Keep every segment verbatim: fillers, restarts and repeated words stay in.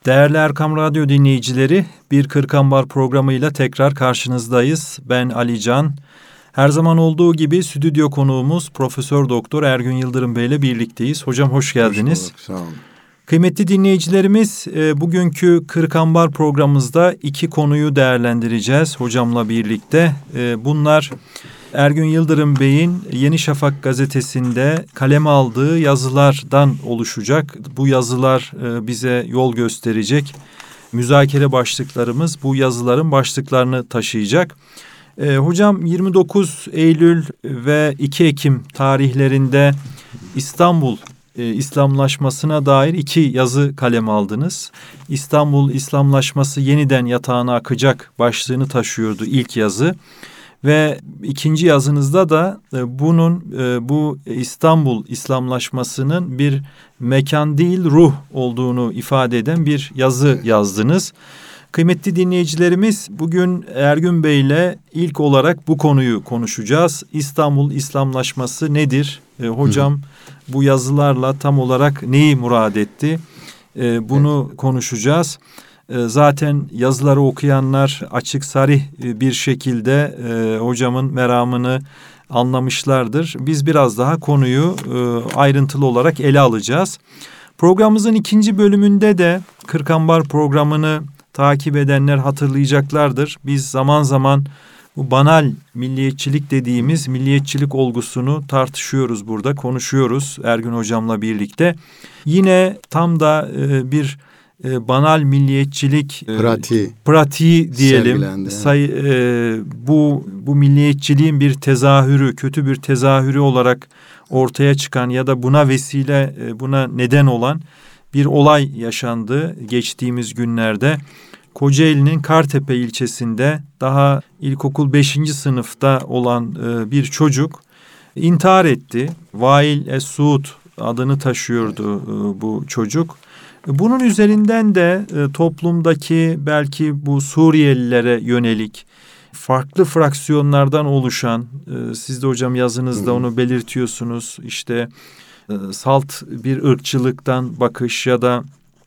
Değerli Erkam Radyo dinleyicileri, Bir Kırkambar programıyla tekrar karşınızdayız. Ben Ali Can. Her zaman olduğu gibi stüdyo konuğumuz Profesör Doktor Ergün Yıldırım Bey ile birlikteyiz. Hocam hoş geldiniz. Hoş bulduk, sağ olun. Kıymetli dinleyicilerimiz, bugünkü Kırkambar programımızda iki konuyu değerlendireceğiz hocamla birlikte. Bunlar Ergün Yıldırım Bey'in Yeni Şafak gazetesinde kaleme aldığı yazılardan oluşacak. Bu yazılar bize yol gösterecek. Müzakere başlıklarımız bu yazıların başlıklarını taşıyacak. Ee, hocam yirmi dokuz Eylül ve iki Ekim tarihlerinde İstanbul e, İslamlaşmasına dair iki yazı kaleme aldınız. İstanbul İslamlaşması yeniden yatağına akacak başlığını taşıyordu ilk yazı. Ve ikinci yazınızda da e, bunun e, bu İstanbul İslamlaşmasının bir mekan değil ruh olduğunu ifade eden bir yazı yazdınız. Kıymetli dinleyicilerimiz, bugün Ergün Bey ile ilk olarak bu konuyu konuşacağız. İstanbul İslamlaşması nedir? E, hocam hı hı. bu yazılarla tam olarak neyi murad etti? E, bunu evet. konuşacağız. E, zaten yazıları okuyanlar açık sarih bir şekilde e, hocamın meramını anlamışlardır. Biz biraz daha konuyu e, ayrıntılı olarak ele alacağız. Programımızın ikinci bölümünde de Kırkambar programını takip edenler hatırlayacaklardır. Biz zaman zaman bu banal milliyetçilik dediğimiz milliyetçilik olgusunu tartışıyoruz burada, konuşuyoruz Ergün Hocam'la birlikte. Yine tam da e, bir e, banal milliyetçilik e, pratiği, pratiği diyelim. Say, e, bu bu milliyetçiliğin bir tezahürü, kötü bir tezahürü olarak ortaya çıkan ya da buna vesile, e, buna neden olan bir olay yaşandı geçtiğimiz günlerde. Kocaeli'nin Kartepe ilçesinde daha ilkokul beşinci sınıfta olan e, bir çocuk intihar etti. Vail Es-Suud adını taşıyordu e, bu çocuk. Bunun üzerinden de e, toplumdaki belki bu Suriyelilere yönelik farklı fraksiyonlardan oluşan, e, siz de hocam yazınızda onu belirtiyorsunuz, işte e, salt bir ırkçılıktan bakış ya da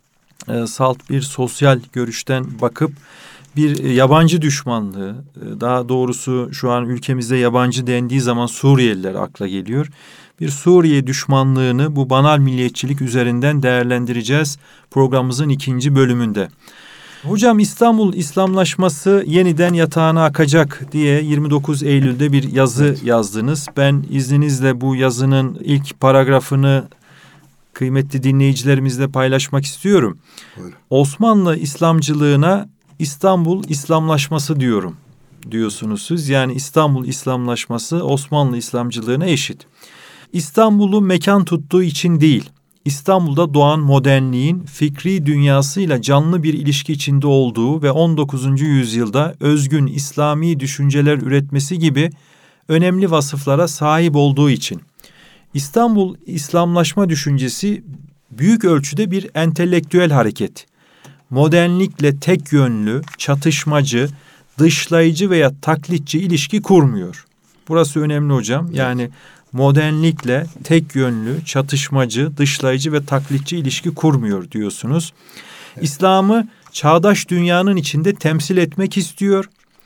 e, salt bir sosyal görüşten bakıp bir e, yabancı düşmanlığı, e, daha doğrusu şu an ülkemizde yabancı dendiği zaman Suriyeliler akla geliyor. Bir Suriye düşmanlığını bu banal milliyetçilik üzerinden değerlendireceğiz programımızın ikinci bölümünde. Hocam İstanbul İslamlaşması yeniden yatağına akacak diye yirmi dokuz Eylül'de bir yazı evet. yazdınız. Ben izninizle bu yazının ilk paragrafını kıymetli dinleyicilerimizle paylaşmak istiyorum. Buyurun. Osmanlı İslamcılığına İstanbul İslamlaşması diyorum diyorsunuz siz. Yani İstanbul İslamlaşması Osmanlı İslamcılığına eşit. İstanbul'u mekan tuttuğu için değil, İstanbul'da doğan modernliğin fikri dünyasıyla canlı bir ilişki içinde olduğu ve on dokuzuncu yüzyılda özgün İslami düşünceler üretmesi gibi önemli vasıflara sahip olduğu için. İstanbul İslamlaşma düşüncesi büyük ölçüde bir entelektüel hareket. Modernlikle tek yönlü, çatışmacı, dışlayıcı veya taklitçi ilişki kurmuyor. Burası önemli hocam. Yani modernlikle tek yönlü, çatışmacı, dışlayıcı ve taklitçi ilişki kurmuyor diyorsunuz. Evet. İslam'ı çağdaş dünyanın içinde temsil etmek istiyor.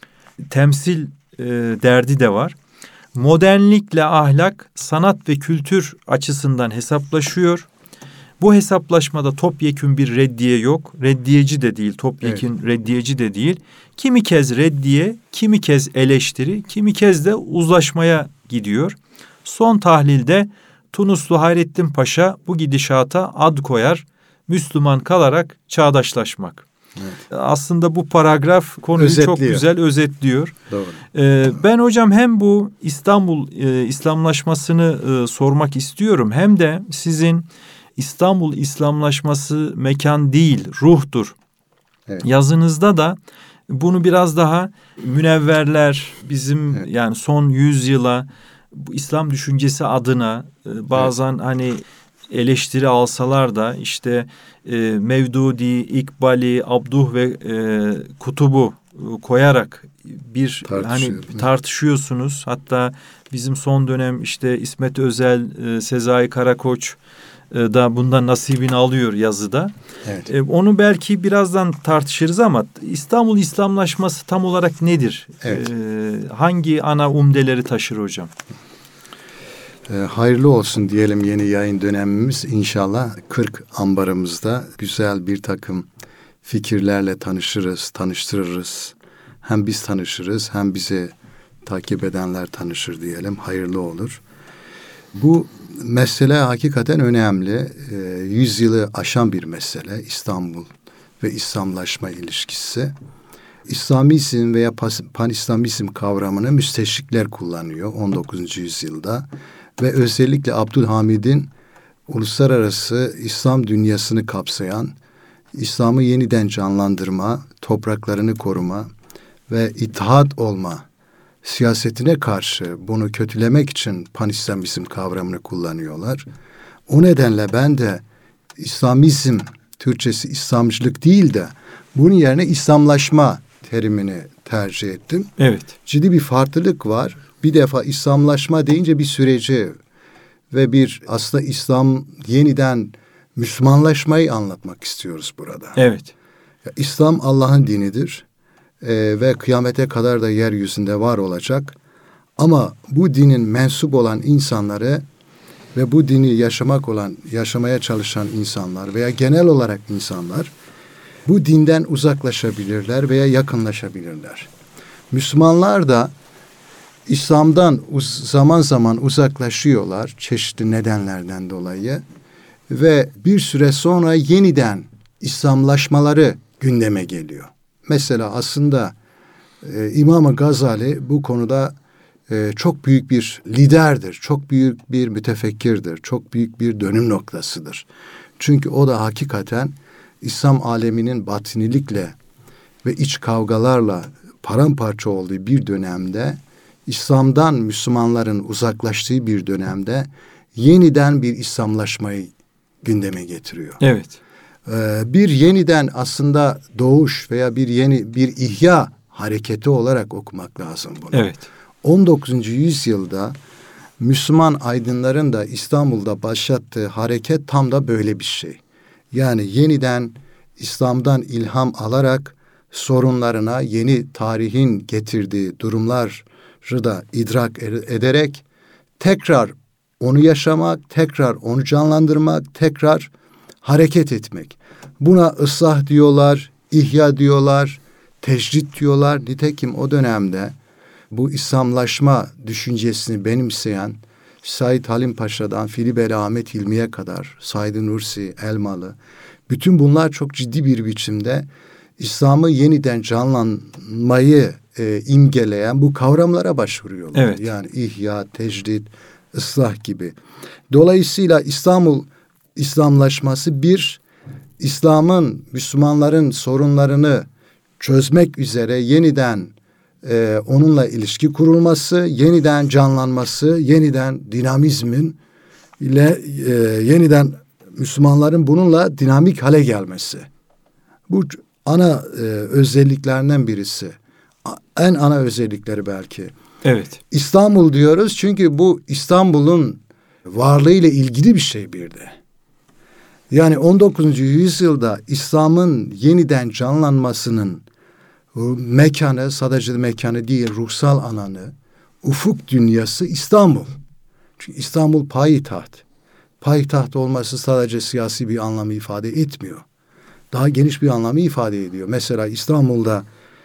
Temsil e, derdi de var. Modernlikle ahlak, sanat ve kültür açısından hesaplaşıyor. Bu hesaplaşmada topyekün bir reddiye yok. Reddiyeci de değil, topyekün evet. reddiyeci de değil. Kimi kez reddiye, kimi kez eleştiri, kimi kez de uzlaşmaya gidiyor. Son tahlilde Tunuslu Hayrettin Paşa bu gidişata ad koyar, Müslüman kalarak çağdaşlaşmak. Evet. Aslında bu paragraf konuyu özetliyor. Çok güzel özetliyor. Doğru. Ee, ben hocam hem bu İstanbul e, İslamlaşmasını e, sormak istiyorum, hem de sizin İstanbul İslamlaşması mekan değil, ruhtur. Evet. Yazınızda da bunu biraz daha münevverler, bizim evet. yani son yüzyıla bu İslam düşüncesi adına e, bazen evet. hani eleştiri alsalar da işte e, Mevdudi, İkbali, Abduh ve e, Kutub'u e, koyarak bir hani tartışıyorsunuz. Hatta bizim son dönem işte İsmet Özel, e, Sezai Karakoç da bundan nasibini alıyor yazıda. Evet. E, onu belki birazdan tartışırız ama İstanbul İslamlaşması tam olarak nedir? Evet. E, hangi ana umdeleri taşır hocam? E, hayırlı olsun diyelim yeni yayın dönemimiz. İnşallah kırk ambarımızda güzel bir takım fikirlerle tanışırız, tanıştırırız. Hem biz tanışırız hem bizi takip edenler tanışır diyelim. Hayırlı olur. Bu mesele hakikaten önemli. E, yüzyılı aşan bir mesele. İstanbul ve İslamlaşma ilişkisi. İslamizm veya Pan-İslamizm kavramını müsteşrikler kullanıyor on dokuzuncu yüzyılda. Ve özellikle Abdülhamid'in uluslararası İslam dünyasını kapsayan, İslam'ı yeniden canlandırma, topraklarını koruma ve ittihat olma siyasetine karşı bunu kötülemek için Pan-İslamizm kavramını kullanıyorlar. O nedenle ben de İslamizm, Türkçesi İslamcılık değil de bunun yerine İslamlaşma terimini tercih ettim. Evet. Ciddi bir farklılık var. Bir defa İslamlaşma deyince bir süreci ve bir aslında İslam yeniden Müslümanlaşmayı anlatmak istiyoruz burada. Evet. İslam Allah'ın dinidir ee, ve kıyamete kadar da yeryüzünde var olacak. Ama bu dinin mensup olan insanları ve bu dini yaşamak olan, yaşamaya çalışan insanlar veya genel olarak insanlar bu dinden uzaklaşabilirler veya yakınlaşabilirler. Müslümanlar da İslam'dan uz- zaman zaman uzaklaşıyorlar çeşitli nedenlerden dolayı ve bir süre sonra yeniden İslamlaşmaları gündeme geliyor. Mesela aslında e, İmam Gazali bu konuda e, çok büyük bir liderdir, çok büyük bir mütefekkirdir, çok büyük bir dönüm noktasıdır. Çünkü o da hakikaten İslam aleminin batinilikle ve iç kavgalarla paramparça olduğu bir dönemde, İslam'dan Müslümanların uzaklaştığı bir dönemde yeniden bir İslamlaşmayı gündeme getiriyor. Evet. Ee, bir yeniden aslında doğuş veya bir yeni bir ihya hareketi olarak okumak lazım bunu. Evet. on dokuzuncu yüzyılda Müslüman aydınların da İstanbul'da başlattığı hareket tam da böyle bir şey. Yani yeniden İslam'dan ilham alarak sorunlarına yeni tarihin getirdiği durumları da idrak ederek tekrar onu yaşamak, tekrar onu canlandırmak, tekrar hareket etmek. Buna ıslah diyorlar, ihya diyorlar, tecrit diyorlar. Nitekim o dönemde bu İslamlaşma düşüncesini benimseyen Said Halim Paşa'dan Filiberi Ahmet Hilmi'ye kadar, Said Nursi, Elmalı, bütün bunlar çok ciddi bir biçimde İslam'ı yeniden canlanmayı e, imgeleyen bu kavramlara başvuruyorlar. Evet. Yani ihya, tecrit, ıslah gibi. Dolayısıyla İstanbul İslamlaşması bir, İslam'ın, Müslümanların sorunlarını çözmek üzere yeniden e, onunla ilişki kurulması, yeniden canlanması, yeniden dinamizmin ile e, yeniden Müslümanların bununla dinamik hale gelmesi. Bu ana e, özelliklerinden birisi. En ana özellikleri belki. Evet. İstanbul diyoruz çünkü bu İstanbul'un varlığıyla ilgili bir şey bir de. Yani on dokuzuncu yüzyılda İslam'ın yeniden canlanmasının mekanı, sadece mekanı değil, ruhsal alanı, ufuk dünyası İstanbul. Çünkü İstanbul payitaht. Payitaht olması sadece siyasi bir anlamı ifade etmiyor. Daha geniş bir anlamı ifade ediyor. Mesela İstanbul'da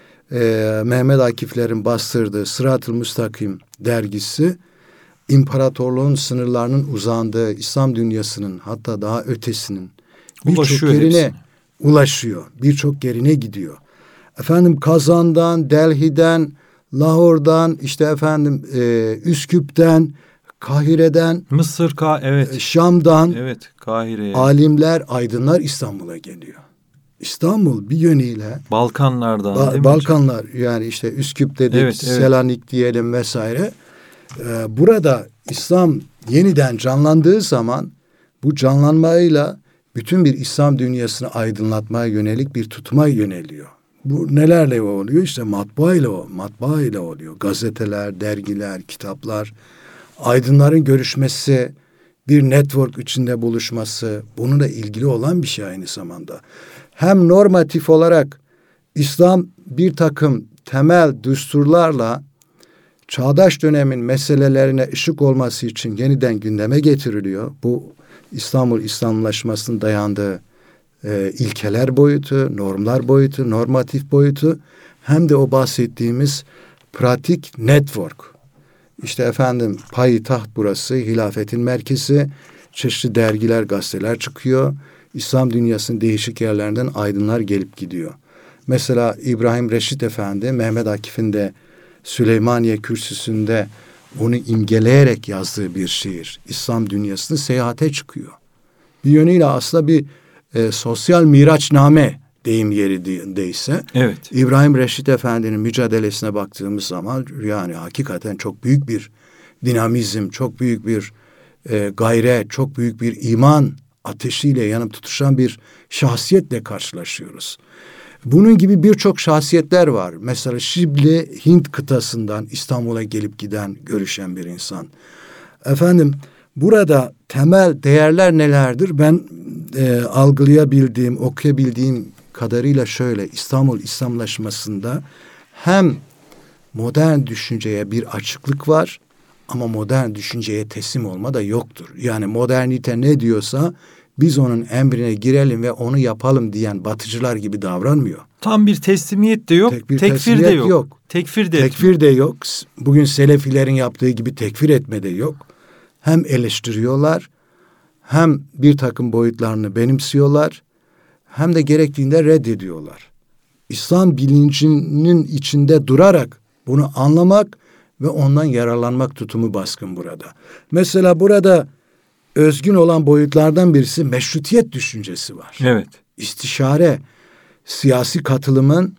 e, Mehmet Akif'lerin bastırdığı Sırat-ı Müstakim dergisi, İmparatorluğun sınırlarının uzandığı İslam dünyasının, hatta daha ötesinin birçok yerine hepsine ulaşıyor. Birçok yerine gidiyor. Efendim Kazan'dan, Delhi'den, Lahor'dan, işte efendim e, Üsküp'ten, Kahire'den, Mısır, Ka evet. Şam'dan, evet, Kahire'ye, alimler, aydınlar İstanbul'a geliyor. İstanbul bir yönüyle Balkanlardan, ba- değil mi Balkanlar hocam? Yani işte Üsküp dedik, evet, Selanik evet. diyelim vesaire. Ee, burada İslam yeniden canlandığı zaman bu canlanmayla bütün bir İslam dünyasını aydınlatmaya yönelik bir tutuma yöneliyor. Bu nelerle oluyor? İşte matbaa ile o, matbaa ile oluyor. Gazeteler, dergiler, kitaplar, aydınların görüşmesi, bir network içinde buluşması, bununla ilgili olan bir şey aynı zamanda. Hem normatif olarak İslam bir takım temel düsturlarla çağdaş dönemin meselelerine ışık olması için yeniden gündeme getiriliyor. Bu İstanbul İslamlaşmasının dayandığı e, ilkeler boyutu, normlar boyutu, normatif boyutu, hem de o bahsettiğimiz pratik network. İşte efendim payitaht burası, hilafetin merkezi, çeşitli dergiler, gazeteler çıkıyor. İslam dünyasının değişik yerlerinden aydınlar gelip gidiyor. Mesela İbrahim Reşit Efendi, Mehmet Akif'in de Süleymaniye Kürsüsü'nde onu imgeleyerek yazdığı bir şiir. İslam dünyasını seyahate çıkıyor. Bir yönüyle aslında bir e, sosyal miraçname deyim yerindeyse. Evet. İbrahim Reşit Efendi'nin mücadelesine baktığımız zaman yani hakikaten çok büyük bir dinamizm, çok büyük bir e, gayret, çok büyük bir iman ateşiyle yanıp tutuşan bir şahsiyetle karşılaşıyoruz. Bunun gibi birçok şahsiyetler var. Mesela Şibli Hint kıtasından İstanbul'a gelip giden, görüşen bir insan. Efendim burada temel değerler nelerdir? Ben e, algılayabildiğim, okuyabildiğim kadarıyla şöyle: İstanbul İslamlaşmasında hem modern düşünceye bir açıklık var ama modern düşünceye teslim olma da yoktur. Yani modernite ne diyorsa biz onun emrine girelim ve onu yapalım diyen batıcılar gibi davranmıyor. Tam bir teslimiyet de yok, Tek bir tekfir de yok. yok. Tekfir de Tekfir de yok. Bugün Selefilerin yaptığı gibi tekfir etme de yok. Hem eleştiriyorlar, hem bir takım boyutlarını benimsiyorlar, hem de gerektiğinde reddediyorlar. İslam bilincinin içinde durarak bunu anlamak ve ondan yararlanmak tutumu baskın burada. Mesela burada özgün olan boyutlardan birisi meşrutiyet düşüncesi var. Evet. İstişare, siyasi katılımın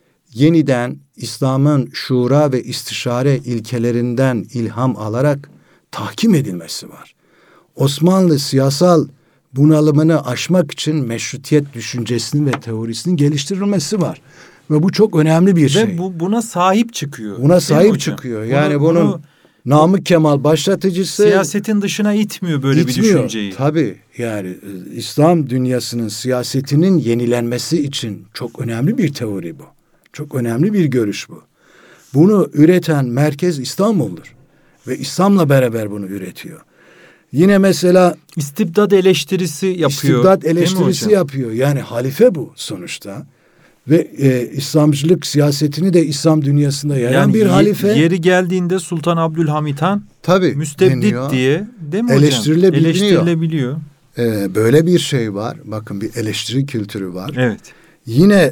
yeniden İslam'ın şura ve istişare ilkelerinden ilham alarak tahkim edilmesi var. Osmanlı siyasal bunalımını aşmak için meşrutiyet düşüncesinin ve teorisinin geliştirilmesi var. Ve bu çok önemli bir ve şey. Ve bu buna sahip çıkıyor. Buna sahip çıkıyor. Yani bunu, bunun bunu Namık Kemal başlatıcısı, siyasetin dışına itmiyor böyle itmiyor. Bir düşünceyi. Tabii yani İslam dünyasının siyasetinin yenilenmesi için çok önemli bir teori bu. Çok önemli bir görüş bu. Bunu üreten merkez İstanbul'dur. Ve İslam'la beraber bunu üretiyor. Yine mesela istibdat eleştirisi yapıyor. İstibdat eleştirisi yapıyor. Yani halife bu sonuçta. Ve e, İslamcılık siyasetini de İslam dünyasında yayan yani bir halife. Yeri geldiğinde Sultan Abdülhamit Han tabii müstebbit deniyor, diye değil mi hocam? Eleştirilebiliyor. Eleştirilebiliyor. Ee, böyle bir şey var. Bakın bir eleştiri kültürü var. Evet. Yine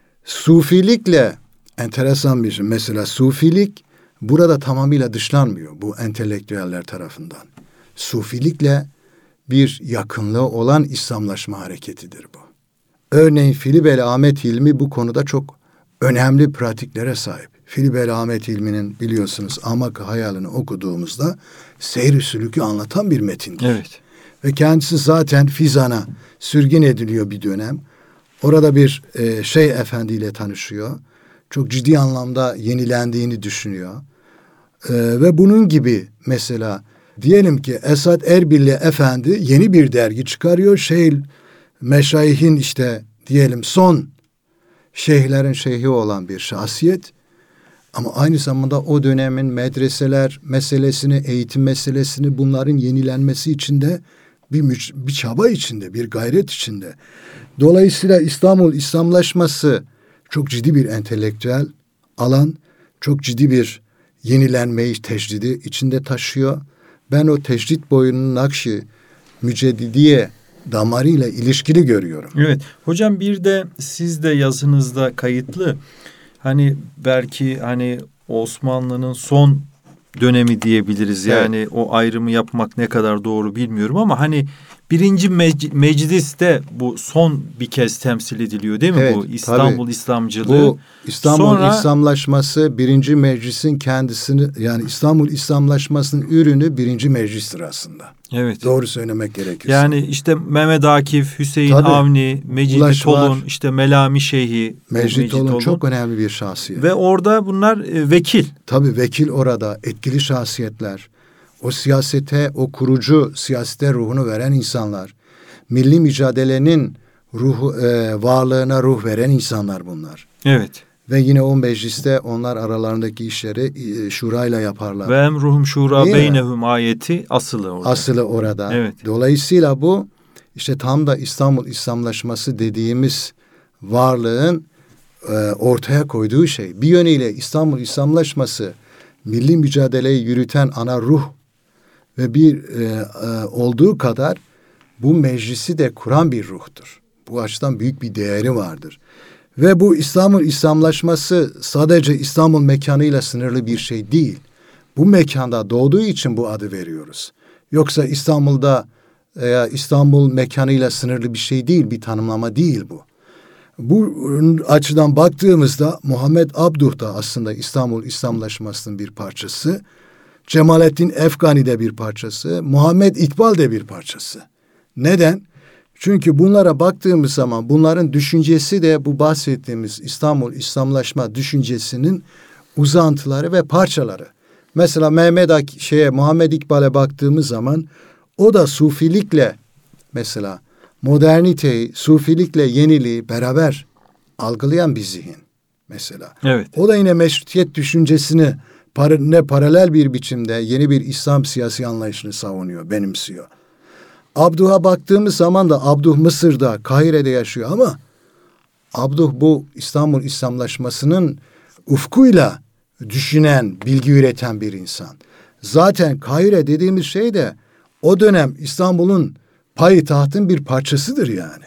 Sufilikle enteresan bir şey. Mesela Sufilik burada tamamıyla dışlanmıyor bu entelektüeller tarafından. Sufilikle bir yakınlığı olan İslamlaşma hareketidir bu. Örneğin Filibeli Ahmet Hilmi bu konuda çok önemli pratiklere sahip. Filibeli Ahmet Hilmi'nin biliyorsunuz Amak Hayalini okuduğumuzda seyr-i sülükü anlatan bir metindir. Evet. Ve kendisi zaten Fizan'a sürgün ediliyor bir dönem. Orada bir e, şey efendiyle tanışıyor. Çok ciddi anlamda yenilendiğini düşünüyor. E, ve bunun gibi mesela diyelim ki Esad Erbil'li efendi yeni bir dergi çıkarıyor. Şeyh Meşayihin işte diyelim son şeyhlerin şeyhi olan bir şahsiyet. Ama aynı zamanda o dönemin medreseler meselesini, eğitim meselesini bunların yenilenmesi içinde bir, bir çaba içinde, bir gayret içinde. Dolayısıyla İstanbul İslamlaşması çok ciddi bir entelektüel alan, çok ciddi bir yenilenmeyi, tecdidi içinde taşıyor. Ben o tecdit boyunun Nakşi Müceddidiye damarıyla ilişkili görüyorum. Evet. Hocam bir de siz de yazınızda kayıtlı hani belki hani Osmanlı'nın son dönemi diyebiliriz. Yani evet. O ayrımı yapmak ne kadar doğru bilmiyorum ama hani birinci mec- mecliste bu son bir kez temsil ediliyor değil mi evet, bu İstanbul tabii. İslamcılığı? Bu İstanbul Sonra, İslamlaşması birinci meclisin kendisini yani İstanbul İslamlaşmasının ürünü birinci meclistir aslında. Evet. Doğru söylemek gerekirse. Yani işte Mehmet Akif, Hüseyin tabii, Avni, Mecidi Tolun, işte Melami Şeyhi. Mecidi Tolun çok önemli bir şahsiyet. Ve orada bunlar e, vekil. Tabii vekil orada, etkili şahsiyetler. o siyasete, o kurucu siyasete ruhunu veren insanlar, milli mücadelenin ruhu, e, varlığına ruh veren insanlar bunlar. Evet. Ve yine o mecliste onlar aralarındaki işleri e, şurayla yaparlar. Ve emruhum şura beynehum ayeti asılı orada. Asılı orada. Evet. Dolayısıyla bu işte tam da İstanbul İslamlaşması dediğimiz varlığın e, ortaya koyduğu şey. Bir yönüyle İstanbul İslamlaşması milli mücadeleyi yürüten ana ruh ve bir e, e, olduğu kadar bu meclisi de kuran bir ruhtur. Bu açıdan büyük bir değeri vardır. Ve bu İstanbul İslamlaşması sadece İstanbul mekanıyla sınırlı bir şey değil. Bu mekanda doğduğu için bu adı veriyoruz. Yoksa İstanbul'da veya İstanbul mekanıyla sınırlı bir şey değil, bir tanımlama değil bu. Bu açıdan baktığımızda Muhammed Abduh da aslında İstanbul İslamlaşmasının bir parçası. Cemalettin Efgani de bir parçası. Muhammed İkbal de bir parçası. Neden? Çünkü bunlara baktığımız zaman bunların düşüncesi de bu bahsettiğimiz İstanbul İslamlaşma düşüncesinin uzantıları ve parçaları. Mesela Mehmet Ak şeye Muhammed İkbal'e baktığımız zaman o da sufilikle mesela moderniteyi, sufilikle yeniliği beraber algılayan bir zihin mesela. Evet. O da yine meşrutiyet düşüncesini par- ne paralel bir biçimde yeni bir İslam siyasi anlayışını savunuyor, benimsiyor. Abduh'a baktığımız zaman da Abduh Mısır'da, Kahire'de yaşıyor ama Abduh bu İstanbul İslamlaşmasının ufkuyla düşünen, bilgi üreten bir insan. Zaten Kahire dediğimiz şey de o dönem İstanbul'un payitahtın bir parçasıdır yani.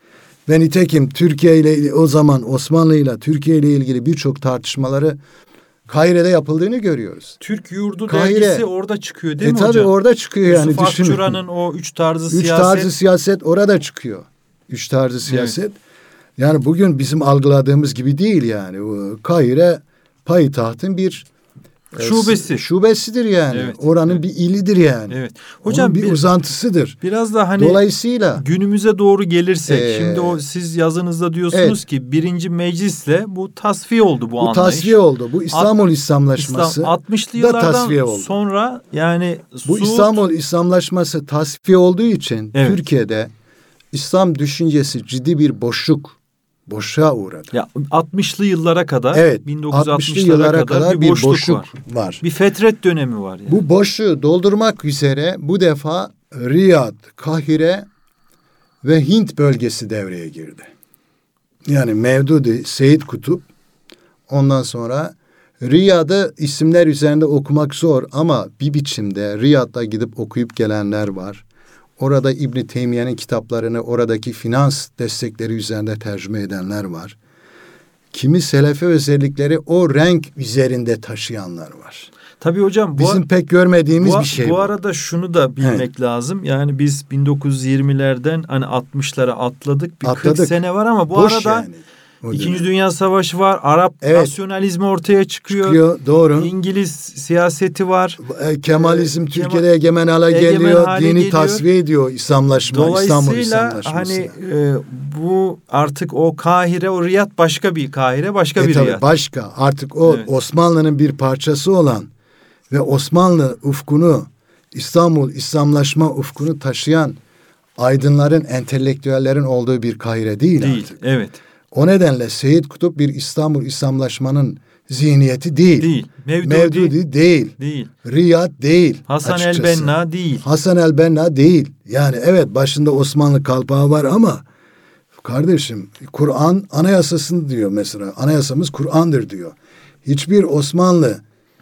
Ve nitekim Türkiye ile o zaman Osmanlı ile Türkiye ile ilgili birçok tartışmaları Kahire'de yapıldığını görüyoruz. Türk Yurdu Kahire, dergisi orada çıkıyor değil e mi tabii hocam? Tabii orada çıkıyor yani. Yusuf düşünün. Akçura'nın o üç tarzı üç siyaset. Üç tarzı siyaset orada çıkıyor. Üç tarzı siyaset. Evet. Yani bugün bizim algıladığımız gibi değil yani. O Kahire payitahtın bir şubesi. E, şubesidir yani. Evet, Oranın evet. bir ilidir yani. Evet. Hocam Onun bir, bir uzantısıdır. Biraz da hani dolayısıyla günümüze doğru gelirsek e, şimdi o siz yazınızda diyorsunuz evet. ki birinci meclisle bu tasfiye oldu bu, bu anlayış. Bu tasfiye oldu. Bu İstanbul At, İslamlaşması İslam, altmışlı yıllardan oldu. sonra yani bu Suud, İstanbul İslamlaşması tasfiye olduğu için evet. Türkiye'de İslam düşüncesi ciddi bir boşluk boşluğa uğradı. Ya altmışlı yıllara kadar, evet, bin dokuz yüz altmışlara kadar, kadar bir boşluk, boşluk var. var. Bir fetret dönemi var yani. Bu boşluğu doldurmak üzere bu defa Riyad, Kahire ve Hint bölgesi devreye girdi. Yani Mevdudi, Seyyid Kutup, ondan sonra Riyad'ı isimler üzerinde okumak zor ama bir biçimde Riyad'da gidip okuyup gelenler var. Orada İbn Teymiye'nin kitaplarını oradaki finans destekleri üzerinde tercüme edenler var. Kimi selefe özellikleri o renk üzerinde taşıyanlar var. Tabii hocam. Bu Bizim pek görmediğimiz bu, bir şey bu. Bu arada şunu da bilmek evet. lazım. Yani biz bin dokuz yüz yirmilerden hani altmışlara atladık. Bir atladık. kırk sene var ama bu Boş arada yani. İkinci Dünya Savaşı var. Arap evet. nasyonalizmi ortaya çıkıyor. Çıkıyor, doğru. İngiliz siyaseti var. Kemalizm ee, Türkiye'de egemen hale egemen geliyor. Dini geliyor. tasfiye ediyor İslamlaşma, İstanbul İslamlaşması. Hani e, bu artık o Kahire, o Riyad başka bir Kahire, başka e, bir tabii Riyad. Başka. Artık o evet. Osmanlı'nın bir parçası olan ve Osmanlı ufkunu, İstanbul İslamlaşma ufkunu taşıyan aydınların, entelektüellerin olduğu bir Kahire değil, değil artık. Evet. O nedenle Seyyid Kutup bir İstanbul İslamlaşmanın zihniyeti değil. Değil. Mevdudi, Mevdudi değil. Değil. Riyad değil. Hasan el-Benna değil. Hasan el-Benna değil. Yani evet başında Osmanlı kalpağı var ama kardeşim Kur'an anayasasını diyor mesela. Anayasamız Kur'an'dır diyor. Hiçbir Osmanlı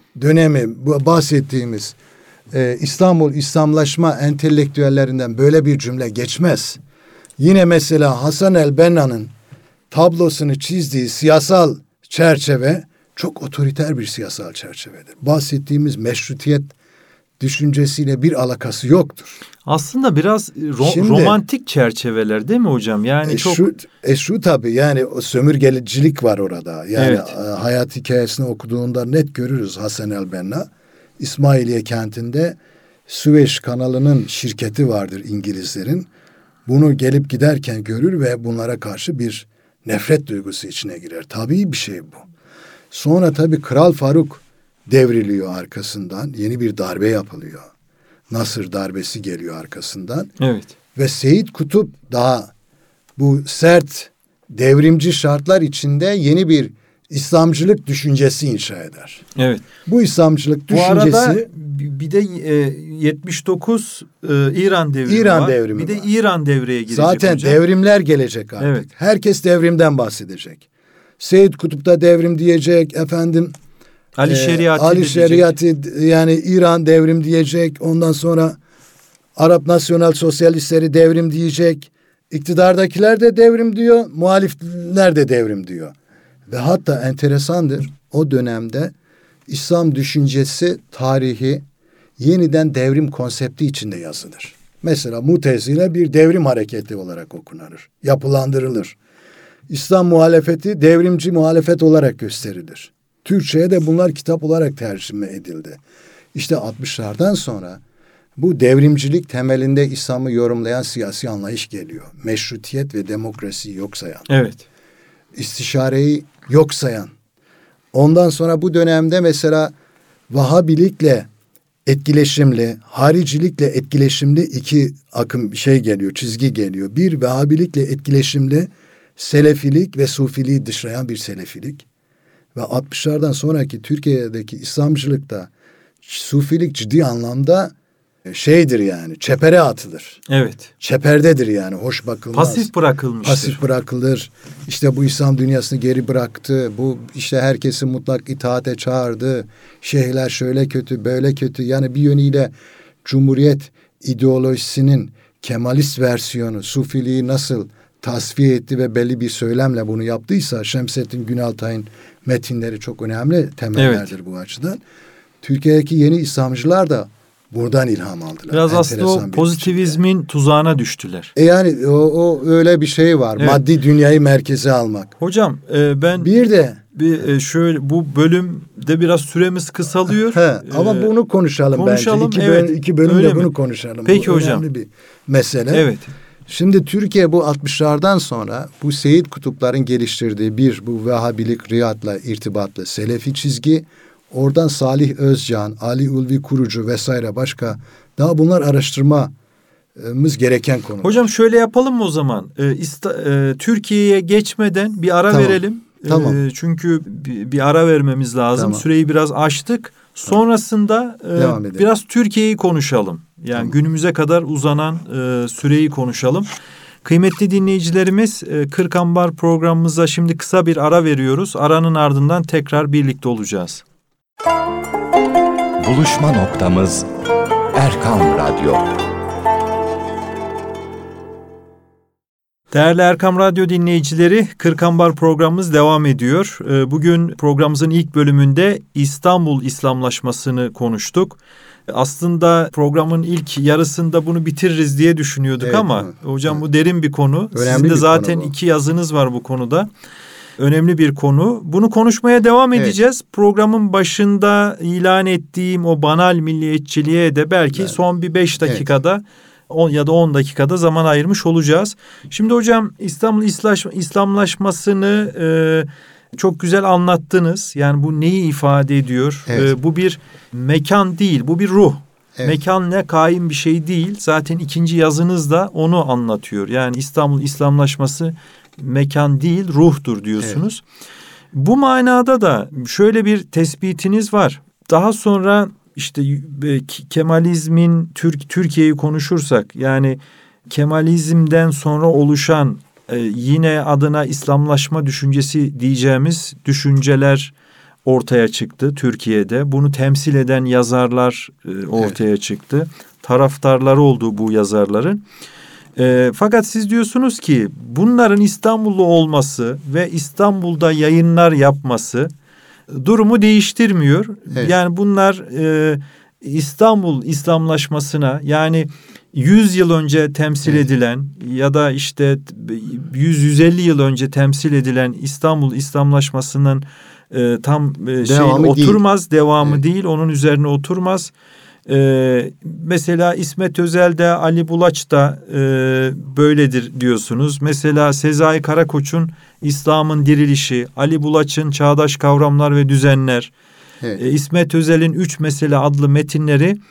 dönemi bu bahsettiğimiz e, İstanbul İslamlaşma entelektüellerinden böyle bir cümle geçmez. Yine mesela Hasan el-Benna'nın tablosunu çizdiği siyasal çerçeve çok otoriter bir siyasal çerçevedir. Bahsettiğimiz meşrutiyet düşüncesiyle bir alakası yoktur. Aslında biraz ro- Şimdi, romantik çerçeveler değil mi hocam? Yani e, çok şu, e, şu tabii yani o sömürgecilik var orada. Yani evet. e, hayat hikayesini okuduğunda net görürüz Hasan el-Benna. İsmailiye kentinde Süveyş kanalının şirketi vardır İngilizlerin. Bunu gelip giderken görür ve bunlara karşı bir nefret duygusu içine girer. Tabii bir şey bu. Sonra tabii Kral Faruk devriliyor arkasından. Yeni bir darbe yapılıyor. Nasır darbesi geliyor arkasından. Evet. Ve Seyyid Kutup daha bu sert devrimci şartlar içinde yeni bir İslamcılık düşüncesi inşa eder. Evet. Bu İslamcılık düşüncesi... Bu arada bir de e, yetmiş dokuz e, İran devrimi İran var. devrimi bir de var. İran devreye girecek Zaten hocam. devrimler gelecek artık. Evet. Herkes devrimden bahsedecek. Seyyid Kutup da devrim diyecek. Efendim Ali Şeriatı e, Ali Şeriatı yani İran devrim diyecek. Ondan sonra Arap Nasyonal Sosyalistleri devrim diyecek. İktidardakiler de devrim diyor. Muhalifler de devrim diyor. Ve hatta enteresandır. O dönemde İslam düşüncesi tarihi yeniden devrim konsepti içinde yazılır. Mesela Mutezile bir devrim hareketi olarak okunur, yapılandırılır. İslam muhalefeti devrimci muhalefet olarak gösterilir. Türkçe'ye de bunlar kitap olarak tercüme edildi. İşte altmışlardan sonra bu devrimcilik temelinde İslam'ı yorumlayan siyasi anlayış geliyor. Meşrutiyet ve demokrasiyi yok sayan. Evet. İstişareyi yok sayan. Ondan sonra bu dönemde mesela Vahabilikle etkileşimli, haricilikle etkileşimli iki akım bir şey geliyor, çizgi geliyor. Bir, Vahabilikle etkileşimli Selefilik ve Sufiliği dışlayan bir Selefilik. Ve altmışlardan sonraki Türkiye'deki İslamcılıkta Sufilik ciddi anlamda şeydir yani, çepere atılır. Evet. Çeperdedir yani, hoş bakılmaz. Pasif bırakılmıştır. Pasif bırakılır. İşte bu İslam dünyasını geri bıraktı. Bu işte herkesi mutlak itaate çağırdı. Şeyhler şöyle kötü, böyle kötü. Yani bir yönüyle Cumhuriyet ideolojisinin Kemalist versiyonu, Sufiliği nasıl tasfiye etti ve belli bir söylemle bunu yaptıysa, Şemsettin Günaltay'ın metinleri çok önemli temellerdir evet. bu açıdan. Türkiye'deki yeni İslamcılar da buradan ilham aldılar. Biraz Enteresan aslında o pozitivizmin biçimde. tuzağına düştüler. E yani o, o öyle bir şey var. Evet. Maddi dünyayı merkeze almak. Hocam e, ben bir de bir e, şöyle bu bölümde biraz süremiz kısalıyor. He, ama ee, bunu konuşalım, konuşalım bence. İki, evet, bölüm, iki bölümde bunu konuşalım. Peki bu hocam. Önemli bir mesele. Evet. Şimdi Türkiye bu altmışlardan sonra bu Seyyid Kutupların geliştirdiği bir bu Vehhabilik Riyad'la irtibatlı Selefi çizgi, oradan Salih Özcan, Ali Ulvi Kurucu vesaire başka daha bunlar araştırmamız gereken konu. Hocam şöyle yapalım mı o zaman? Ee, ista- e, Türkiye'ye geçmeden bir ara tamam. verelim. Tamam. E, çünkü bir, bir ara vermemiz lazım. Tamam. Süreyi biraz aştık. Sonrasında e, biraz Türkiye'yi konuşalım. Yani tamam. günümüze kadar uzanan e, süreyi konuşalım. Kıymetli dinleyicilerimiz, e, Kırk Ambar programımıza şimdi kısa bir ara veriyoruz. Aranın ardından tekrar birlikte olacağız. Buluşma noktamız Erkam Radyo. Değerli Erkam Radyo dinleyicileri, Kırk Ambar programımız devam ediyor. Bugün programımızın ilk bölümünde İstanbul İslamlaşmasını konuştuk. Aslında programın ilk yarısında bunu bitiririz diye düşünüyorduk evet, ama evet. hocam bu derin bir konu. Önemli Sizin de zaten iki yazınız var bu konuda. Önemli bir konu. Bunu konuşmaya devam evet. edeceğiz. Programın başında ilan ettiğim o banal milliyetçiliğe de belki evet. son bir beş dakikada evet. on ya da on dakikada zaman ayırmış olacağız. Şimdi hocam İstanbul İslamlaşmasını e, çok güzel anlattınız. Yani bu neyi ifade ediyor? Evet. E, bu bir mekan değil, bu bir ruh. Evet. Mekanla kaim bir şey değil. Zaten ikinci yazınız da onu anlatıyor. Yani İstanbul İslamlaşması mekan değil, ruhtur diyorsunuz. Evet. Bu manada da şöyle bir tespitiniz var. Daha sonra işte Kemalizmin Türk Türkiye'yi konuşursak, yani Kemalizmden sonra oluşan e, yine adına İslamlaşma düşüncesi diyeceğimiz düşünceler ortaya çıktı Türkiye'de. Bunu temsil eden yazarlar e, ortaya evet. çıktı. Taraftarları oldu bu yazarların. E, fakat siz diyorsunuz ki bunların İstanbullu olması ve İstanbul'da yayınlar yapması durumu değiştirmiyor. Evet. Yani bunlar e, İstanbul İslamlaşmasına, yani yüz yıl önce temsil evet. edilen ya da işte yüz yüz elli yıl önce temsil edilen İstanbul İslamlaşmasının e, tam e, şey oturmaz, değil. devamı evet. değil, onun üzerine oturmaz. Ee, mesela İsmet Özel'de, Ali Bulaç da e, böyledir diyorsunuz. Mesela Sezai Karakoç'un İslam'ın Dirilişi, Ali Bulaç'ın Çağdaş Kavramlar ve Düzenler, evet. e, İsmet Özel'in Üç Mesele adlı metinleri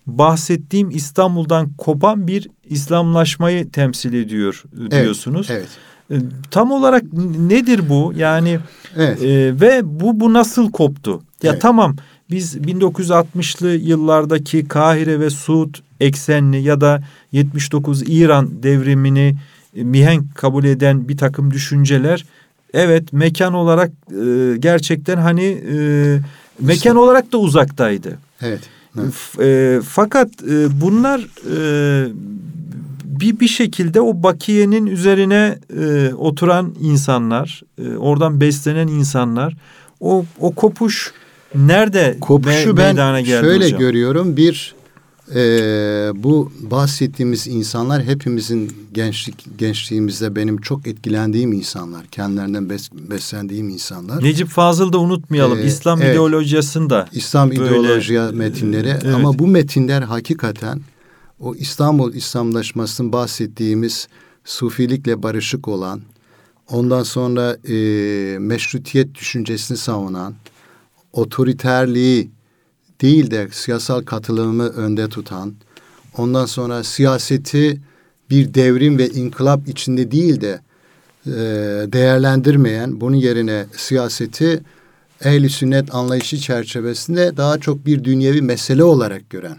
bahsettiğim İstanbul'dan kopan bir İslamlaşmayı temsil ediyor diyorsunuz. Evet. evet. Tam olarak nedir bu? Yani evet. e, ve bu bu nasıl koptu? Ya evet. tamam, biz bin dokuz yüz altmışlı yıllardaki Kahire ve Suud eksenli ya da yetmiş dokuz İran devrimini mihenk kabul eden bir takım düşünceler, evet, mekan olarak e, gerçekten hani e, mekan olarak da uzaktaydı. Evet. evet. E, fakat e, bunlar e, bir bir şekilde o bakiyenin üzerine e, oturan insanlar, e, oradan beslenen insanlar, o o kopuş nerede Kopuşu me- ben meydana geldi şöyle hocam? görüyorum. Bir e, bu bahsettiğimiz insanlar hepimizin gençlik gençliğimizde benim çok etkilendiğim insanlar. Kendilerinden bes, beslendiğim insanlar. Necip Fazıl'ı da unutmayalım. Ee, İslam evet. ideolojisinde. İslam böyle, ideolojiya metinleri. Evet. Ama bu metinler hakikaten o İstanbul İslamlaşmasının bahsettiğimiz sufilikle barışık olan, ondan sonra e, meşrutiyet düşüncesini savunan, otoriterliği değil de siyasal katılımı önde tutan, ondan sonra siyaseti bir devrim ve inkılap içinde değil de e, değerlendirmeyen, bunun yerine siyaseti ehl-i sünnet anlayışı çerçevesinde daha çok bir dünyevi mesele olarak gören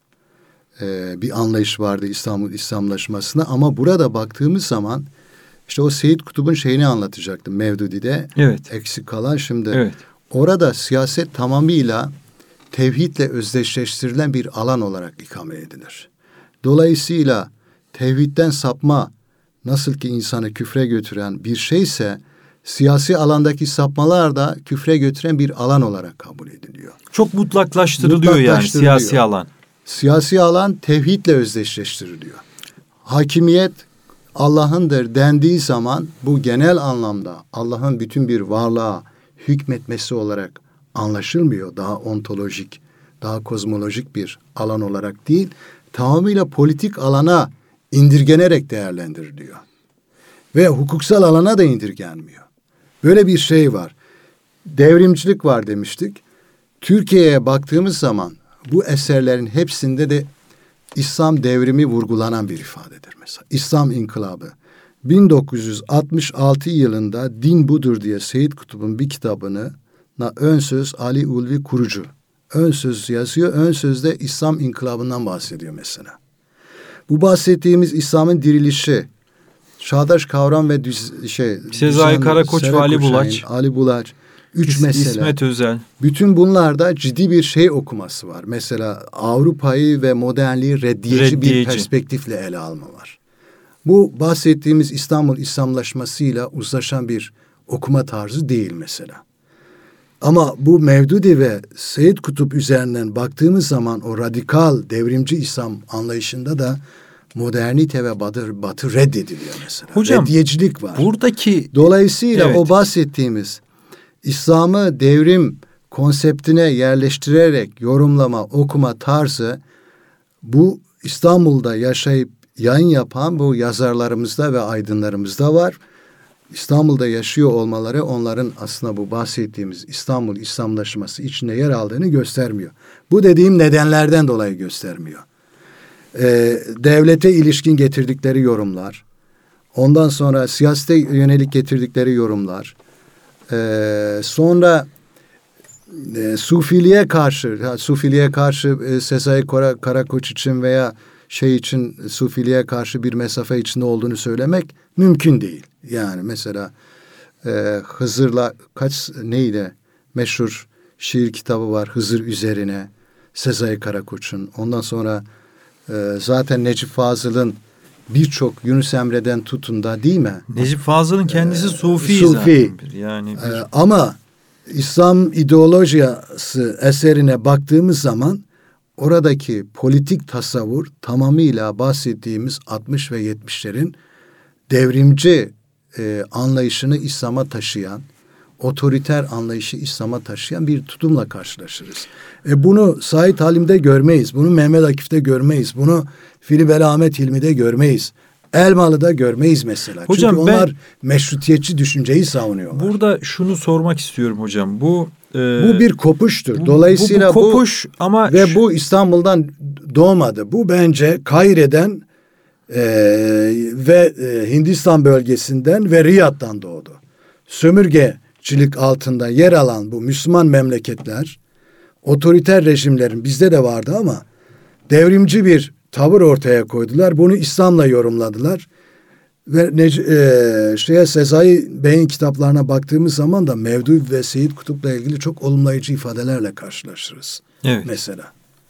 e, bir anlayış vardı İstanbul İslamlaşmasına. Ama burada baktığımız zaman işte o Seyyid Kutub'un şeyini anlatacaktım Mevdudi'de. Evet. Eksik kalan şimdi. Evet. Orada siyaset tamamıyla tevhidle özdeşleştirilen bir alan olarak ikame edilir. Dolayısıyla tevhidden sapma nasıl ki insanı küfre götüren bir şeyse, siyasi alandaki sapmalar da küfre götüren bir alan olarak kabul ediliyor. Çok mutlaklaştırılıyor, mutlaklaştırılıyor. yani siyasi alan. Siyasi alan tevhidle özdeşleştiriliyor. Hakimiyet Allah'ındır dendiği zaman bu genel anlamda Allah'ın bütün bir varlığa hükmetmesi olarak anlaşılmıyor. Daha ontolojik, daha kozmolojik bir alan olarak değil, tamamıyla politik alana indirgenerek değerlendiriliyor. Ve hukuksal alana da indirgenmiyor. Böyle bir şey var. Devrimcilik var demiştik. Türkiye'ye baktığımız zaman bu eserlerin hepsinde de İslam devrimi vurgulanan bir ifadedir mesela. İslam İnkılabı. bin dokuz yüz altmış altı yılında Din Budur diye Seyyid Kutub'un bir kitabını ön söz Ali Ulvi Kurucu. Ön söz yazıyor. Ön sözde İslam İnkılabı'ndan bahsediyor mesela. Bu bahsettiğimiz İslam'ın dirilişi, çağdaş kavram ve düz, şey Sezai Karakoç ve Ali Bulaç. Ali Bulaç. Üç İs, mesele. İsmet Özel. Bütün bunlarda ciddi bir şey okuması var. Mesela Avrupa'yı ve modernliği reddiyeci, reddiyeci bir perspektifle ele alma var. Bu bahsettiğimiz İstanbul İslamlaşmasıyla uzlaşan bir okuma tarzı değil mesela. Ama bu Mevdudi ve Seyyid Kutup üzerinden baktığımız zaman o radikal devrimci İslam anlayışında da modernite ve batı, batı reddediliyor mesela. Hocam, reddiyecilik var. Buradaki dolayısıyla evet. o bahsettiğimiz İslam'ı devrim konseptine yerleştirerek yorumlama, okuma tarzı bu İstanbul'da yaşayıp yayın yapan bu yazarlarımızda ve aydınlarımızda var. İstanbul'da yaşıyor olmaları onların aslında bu bahsettiğimiz İstanbul İslamlaşması içinde yer aldığını göstermiyor. Bu dediğim nedenlerden dolayı göstermiyor. Ee, devlete ilişkin getirdikleri yorumlar, ondan sonra siyasete yönelik getirdikleri yorumlar, ee, sonra e, Sufiliğe karşı, ha, Sufiliğe karşı e, Sezai Karakoç için veya şey için Sufiliğe karşı bir mesafe içinde olduğunu söylemek mümkün değil. Yani mesela e, Hızır'la kaç neydi meşhur şiir kitabı var Hızır üzerine Sezai Karakoç'un. Ondan sonra e, zaten Necip Fazıl'ın birçok Yunus Emre'den tutun da değil mi? Necip Fazıl'ın kendisi ee, Sufi, Sufi. zaten. Yani bir... ee, ama İslam ideolojisi eserine baktığımız zaman oradaki politik tasavvur tamamıyla bahsettiğimiz altmış ve yetmişlerin devrimci e, anlayışını İslam'a taşıyan, otoriter anlayışı İslam'a taşıyan bir tutumla karşılaşırız. E bunu Said Halim'de görmeyiz, bunu Mehmet Akif'te görmeyiz, bunu Filibeli Ahmet Hilmi'de görmeyiz. Elmalı'da görmeyiz mesela. Hocam, çünkü onlar ben, meşrutiyetçi düşünceyi savunuyorlar. Burada şunu sormak istiyorum hocam. Bu e, bu bir kopuştur. Bu, Dolayısıyla bu, bu kopuş bu, ama ve bu İstanbul'dan doğmadı. Bu bence Kahire'den e, ve e, Hindistan bölgesinden ve Riyad'dan doğdu. Sömürgecilik altında yer alan bu Müslüman memleketler, otoriter rejimlerin bizde de vardı ama devrimci bir tavır ortaya koydular. Bunu İslam'la yorumladılar. Ve Nec- e, şeye Sezai Bey'in kitaplarına baktığımız zaman da Mevdudi ve Seyyid Kutup'la ilgili çok olumlayıcı ifadelerle karşılaşırız. Evet. Mesela.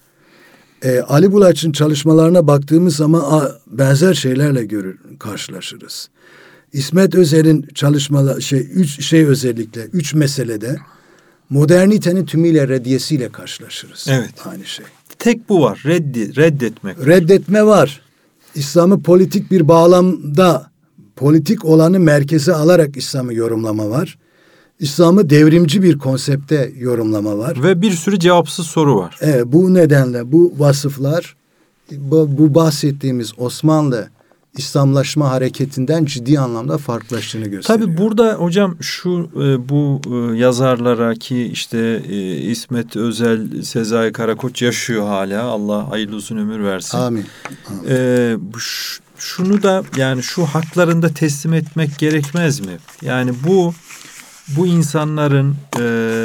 E, Ali Bulaç'ın çalışmalarına baktığımız zaman a, benzer şeylerle görür, karşılaşırız. İsmet Özel'in çalışmaları şey üç şey özellikle üç meselede modernitenin tümüyle reddiyesiyle karşılaşırız. Evet. Aynı şey. Tek bu var. Reddi, reddetmek. Reddetme var. İslam'ı politik bir bağlamda politik olanı merkeze alarak İslam'ı yorumlama var. İslam'ı devrimci bir konsepte yorumlama var. Ve bir sürü cevapsız soru var. Evet, bu nedenle bu vasıflar bu, bu bahsettiğimiz Osmanlı İslamlaşma hareketinden ciddi anlamda farklılaştığını gösteriyor. Tabii burada hocam şu e, bu e, yazarlara ki işte e, İsmet Özel, Sezai Karakoç yaşıyor hala. Allah hayırlı uzun ömür versin. Amin. Amin. E, ş- şunu da yani şu haklarında teslim etmek gerekmez mi? Yani bu bu insanların e,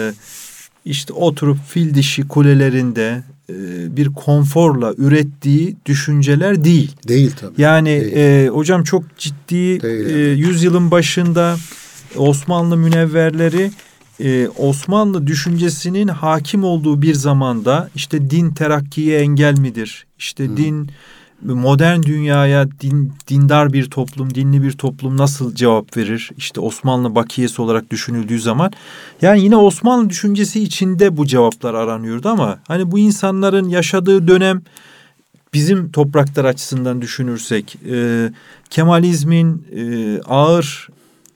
işte oturup fil dişi kulelerinde e, bir konforla ürettiği düşünceler değil. Değil tabii. Yani değil. E, hocam çok ciddi Değil, e, evet. yüzyılın başında Osmanlı münevverleri e, Osmanlı düşüncesinin hakim olduğu bir zamanda işte din terakkiye engel midir? İşte Hı. din modern dünyaya din, dindar bir toplum, dinli bir toplum nasıl cevap verir? İşte Osmanlı bakiyesi olarak düşünüldüğü zaman yani yine Osmanlı düşüncesi içinde bu cevaplar aranıyordu ama hani bu insanların yaşadığı dönem bizim topraklar açısından düşünürsek e, Kemalizmin e, ağır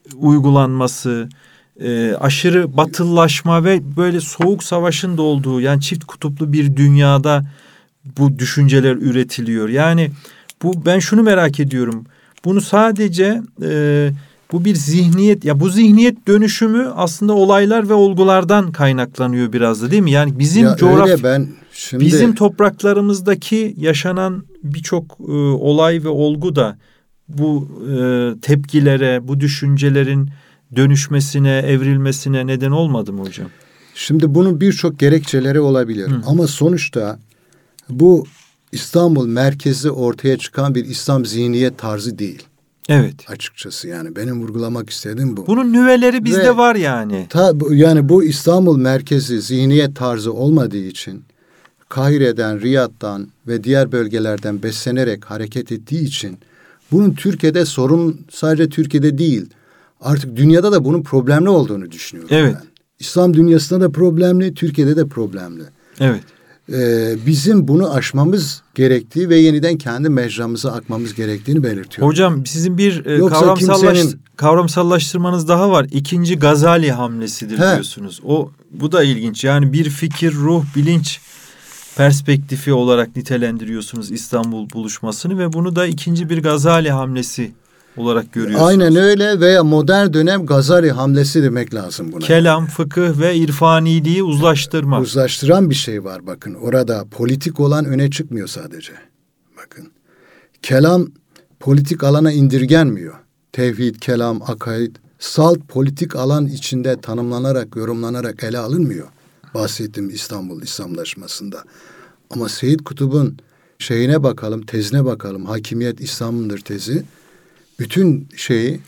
uygulanması, e, aşırı batılılaşma ve böyle soğuk savaşın da olduğu yani çift kutuplu bir dünyada bu düşünceler üretiliyor. Yani bu ben şunu merak ediyorum. Bunu sadece e, bu bir zihniyet ya bu zihniyet dönüşümü aslında olaylar ve olgulardan kaynaklanıyor biraz da değil mi? Yani bizim Ya coğrafya öyle ben şimdi bizim topraklarımızdaki yaşanan birçok e, olay ve olgu da bu e, tepkilere, bu düşüncelerin dönüşmesine, evrilmesine neden olmadı mı hocam? Şimdi bunun birçok gerekçeleri olabilir. Hı. Ama sonuçta bu İstanbul merkezi ortaya çıkan bir İslam zihniyet tarzı değil. Evet. Açıkçası yani benim vurgulamak istediğim bu. Bunun nüveleri bizde Ve var yani. Ta, yani bu İstanbul merkezi zihniyet tarzı olmadığı için Kahire'den, Riyad'dan ve diğer bölgelerden beslenerek hareket ettiği için bunun Türkiye'de sorun sadece Türkiye'de değil artık dünyada da bunun problemli olduğunu düşünüyorum Evet. ben. İslam dünyasında da problemli, Türkiye'de de problemli. Evet. Ee, bizim bunu aşmamız gerektiği ve yeniden kendi mecramıza akmamız gerektiğini belirtiyor. Hocam sizin bir e, Yoksa kavramsallaş, kimsenin- kavramsallaştırmanız daha var. İkinci Gazali hamlesidir He. diyorsunuz. O bu da ilginç. Yani bir fikir, ruh, bilinç perspektifi olarak nitelendiriyorsunuz İstanbul buluşmasını ve bunu da ikinci bir Gazali hamlesi olarak görüyorsunuz. Aynen öyle veya modern dönem Gazali hamlesi demek lazım buna. Kelam, fıkıh ve irfaniliği uzlaştırma. Uzlaştıran bir şey var bakın. Orada politik olan öne çıkmıyor sadece. Bakın. Kelam politik alana indirgenmiyor. Tevhid, kelam, akaid, salt politik alan içinde tanımlanarak, yorumlanarak ele alınmıyor. Bahsettiğim İstanbul İslamlaşmasında. Ama Seyyid Kutup'un şeyine bakalım, tezine bakalım. Hakimiyet İslam'ındır tezi. Bütün şeyi